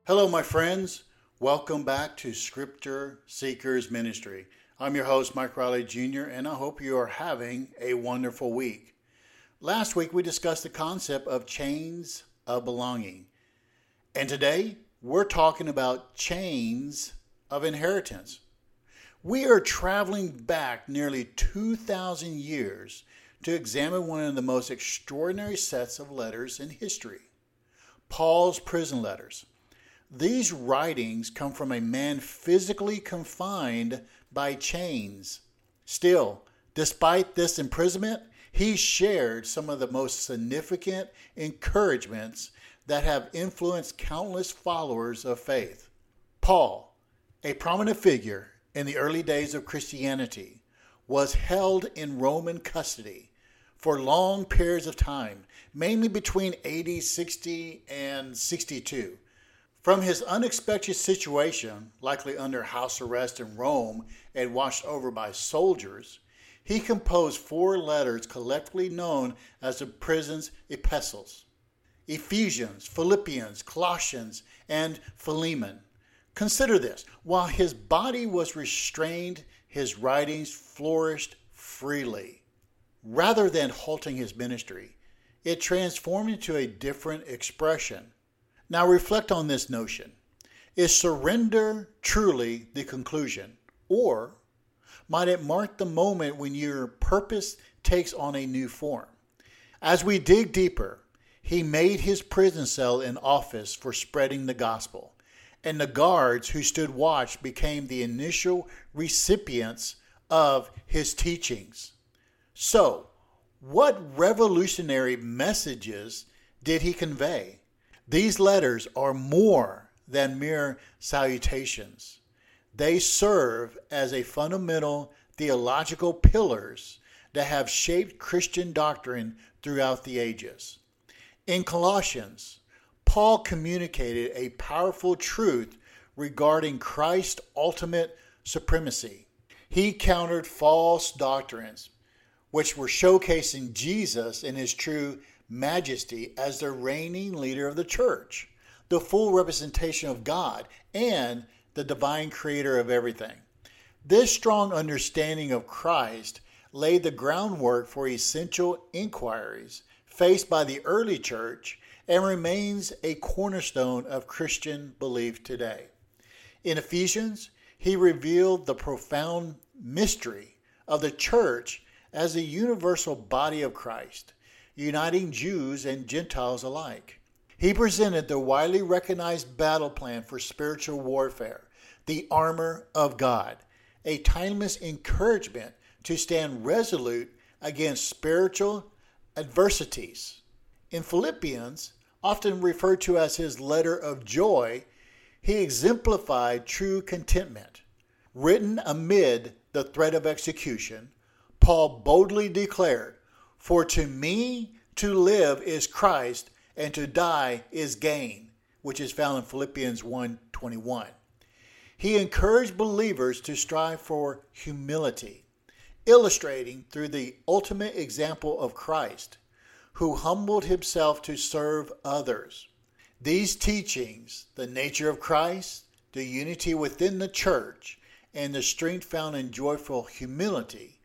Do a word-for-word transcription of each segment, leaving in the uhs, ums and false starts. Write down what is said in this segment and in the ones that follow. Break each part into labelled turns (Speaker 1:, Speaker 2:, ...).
Speaker 1: Hello, my friends. Welcome back to Scripture Seekers Ministry. I'm your host, Mike Riley Junior, and I hope you are having a wonderful week. Last week, we discussed the concept of chains of belonging. And today, we're talking about chains of inheritance. We are traveling back nearly two thousand years to examine one of the most extraordinary sets of letters in history, Paul's prison letters. These writings come from a man physically confined by chains. Still, despite this imprisonment, he shared some of the most significant encouragements that have influenced countless followers of faith. Paul, a prominent figure in the early days of Christianity, was held in Roman custody for long periods of time, mainly between A D sixty and sixty-two. From his unexpected situation, likely under house arrest in Rome and watched over by soldiers, he composed four letters collectively known as the prison's epistles: Ephesians, Philippians, Colossians, and Philemon. Consider this: while his body was restrained, his writings flourished freely. Rather than halting his ministry, it transformed into a different expression. Now reflect on this notion. Is surrender truly the conclusion? Or might it mark the moment when your purpose takes on a new form? As we dig deeper, he made his prison cell an office for spreading the gospel, and the guards who stood watch became the initial recipients of his teachings. So, what revolutionary messages did he convey? These letters are more than mere salutations. They serve as a fundamental theological pillars that have shaped Christian doctrine throughout the ages. In Colossians, Paul communicated a powerful truth regarding Christ's ultimate supremacy. He countered false doctrines, which were showcasing Jesus in his true majesty as the reigning leader of the church, the full representation of God and the divine creator of everything. This strong understanding of Christ laid the groundwork for essential inquiries faced by the early church and remains a cornerstone of Christian belief today. In Ephesians, he revealed the profound mystery of the church as a universal body of Christ, uniting Jews and Gentiles alike. He presented the widely recognized battle plan for spiritual warfare, the armor of God, a timeless encouragement to stand resolute against spiritual adversities. In Philippians, often referred to as his letter of joy, he exemplified true contentment. Written amid the threat of execution, Paul boldly declared, "For to me to live is Christ, and to die is gain," which is found in Philippians one twenty-one. He encouraged believers to strive for humility, illustrating through the ultimate example of Christ, who humbled himself to serve others. These teachings, the nature of Christ, the unity within the church, and the strength found in joyful humility,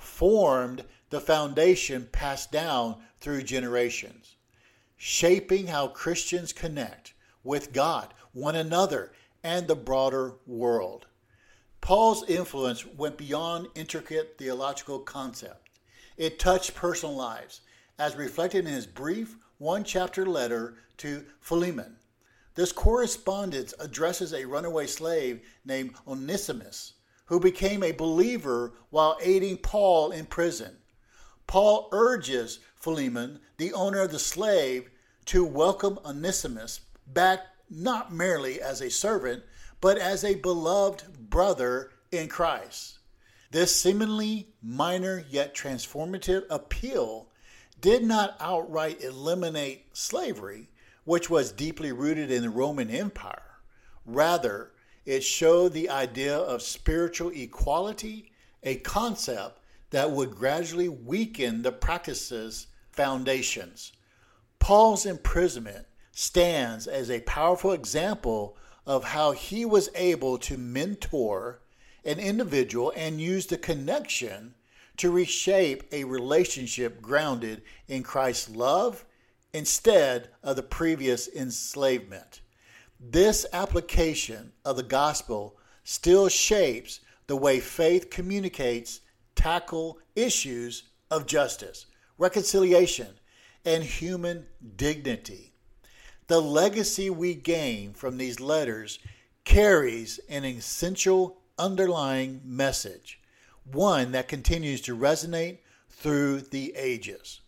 Speaker 1: formed the foundation passed down through generations, shaping how Christians connect with God, one another, and the broader world. Paul's influence went beyond intricate theological concepts. It touched personal lives, as reflected in his brief one-chapter letter to Philemon. This correspondence addresses a runaway slave named Onesimus, who became a believer while aiding Paul in prison. Paul urges Philemon, the owner of the slave, to welcome Onesimus back not merely as a servant, but as a beloved brother in Christ. This seemingly minor yet transformative appeal did not outright eliminate slavery, which was deeply rooted in the Roman Empire. Rather, it showed the idea of spiritual equality, a concept that would gradually weaken the practice's foundations. Paul's imprisonment stands as a powerful example of how he was able to mentor an individual and use the connection to reshape a relationship grounded in Christ's love instead of the previous enslavement. This application of the gospel still shapes the way faith communicates, tackle issues of justice, reconciliation, and human dignity. The legacy we gain from these letters carries an essential underlying message, one that continues to resonate through the ages.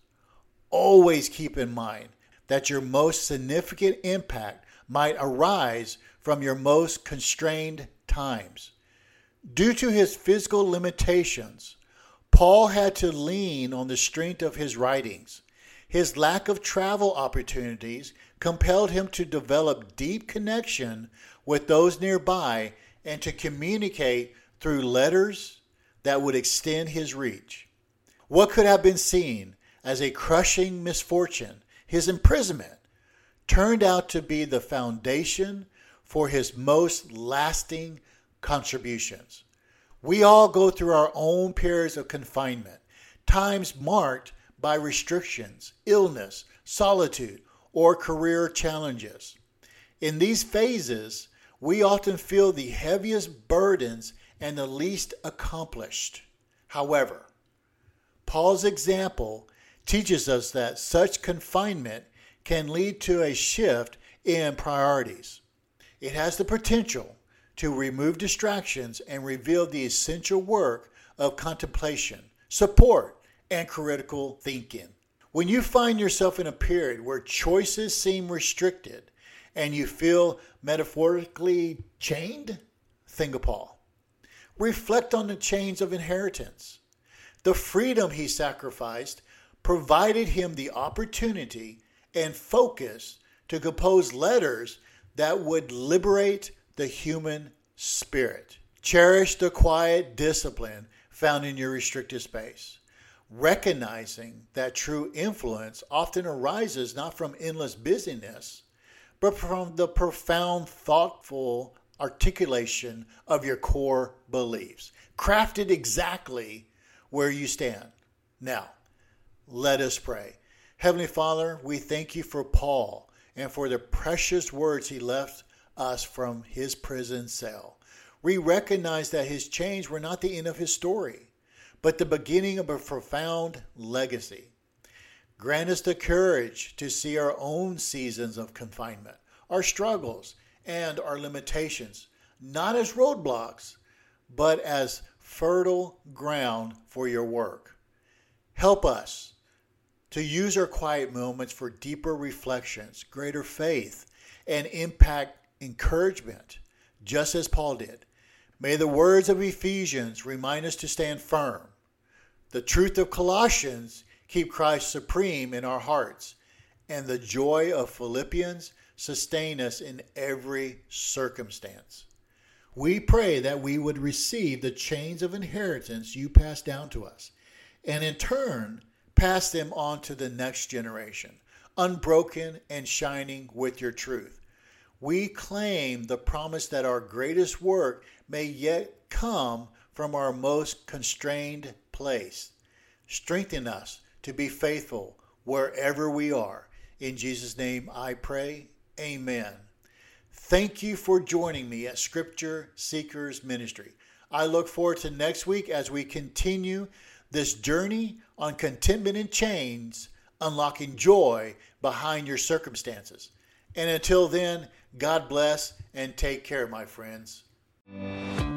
Speaker 1: Always keep in mind that your most significant impact might arise from your most constrained times. Due to his physical limitations, Paul had to lean on the strength of his writings. His lack of travel opportunities compelled him to develop deep connection with those nearby and to communicate through letters that would extend his reach. What could have been seen as a crushing misfortune, his imprisonment, turned out to be the foundation for his most lasting contributions. We all go through our own periods of confinement, times marked by restrictions, illness, solitude, or career challenges. In these phases, we often feel the heaviest burdens and the least accomplished. However, Paul's example teaches us that such confinement can lead to a shift in priorities. It has the potential to remove distractions and reveal the essential work of contemplation, support, and critical thinking. When you find yourself in a period where choices seem restricted and you feel metaphorically chained, think of Paul. Reflect on the chains of inheritance. The freedom he sacrificed provided him the opportunity and focus to compose letters that would liberate the human spirit. Cherish the quiet discipline found in your restricted space, recognizing that true influence often arises not from endless busyness, but from the profound, thoughtful articulation of your core beliefs, crafted exactly where you stand. Now, let us pray. Heavenly Father, we thank you for Paul and for the precious words he left us from his prison cell. We recognize that his chains were not the end of his story, but the beginning of a profound legacy. Grant us the courage to see our own seasons of confinement, our struggles, and our limitations, not as roadblocks, but as fertile ground for your work. Help us to use our quiet moments for deeper reflections, greater faith, and impact encouragement, just as Paul did. May the words of Ephesians remind us to stand firm. The truth of Colossians keep Christ supreme in our hearts, and the joy of Philippians sustain us in every circumstance. We pray that we would receive the chains of inheritance you passed down to us, and in turn, pass them on to the next generation, unbroken and shining with your truth. We claim the promise that our greatest work may yet come from our most constrained place. Strengthen us to be faithful wherever we are. In Jesus' name I pray, amen. Thank you for joining me at Scripture Seekers Ministry. I look forward to next week as we continue this journey on contentment in chains, unlocking joy behind your circumstances. And until then, God bless and take care, my friends.